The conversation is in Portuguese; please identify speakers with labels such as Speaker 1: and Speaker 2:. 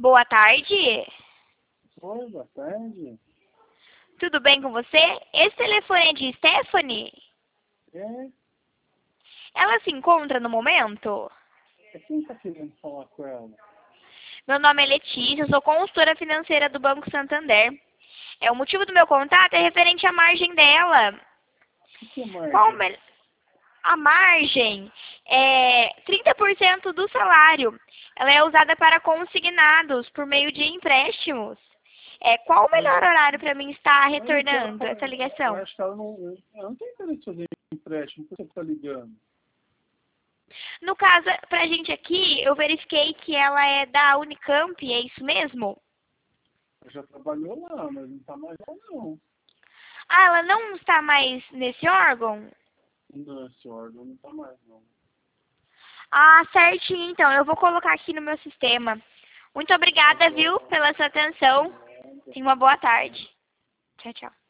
Speaker 1: Boa tarde.
Speaker 2: Oi, boa tarde.
Speaker 1: Tudo bem com você? Esse telefone é de Stephanie?
Speaker 2: É,
Speaker 1: Ela se encontra no momento?
Speaker 2: quem tá querendo falar com ela?
Speaker 1: Meu nome é Letícia, eu sou consultora financeira do Banco Santander. O motivo do meu contato é referente à margem dela.
Speaker 2: O que é margem?
Speaker 1: Qual a margem é 30% do salário. Ela é usada para consignados por meio de empréstimos. Qual o melhor horário para mim estar retornando essa
Speaker 2: Eu
Speaker 1: ligação?
Speaker 2: acho que ela não tem interesse em fazer empréstimo, por que você tá ligando?
Speaker 1: No caso, pra gente aqui, eu verifiquei que ela é da Unicamp, é isso mesmo?
Speaker 2: Ela já trabalhou lá, mas não tá mais lá não.
Speaker 1: Ah, ela não está mais nesse órgão?
Speaker 2: Não, esse órgão não tá mais não.
Speaker 1: Ah, certinho, então. Eu vou colocar aqui no meu sistema. Muito
Speaker 2: Tá
Speaker 1: obrigada, viu,
Speaker 2: bom.
Speaker 1: pela sua atenção. Tenha uma boa tarde. Tchau, tchau.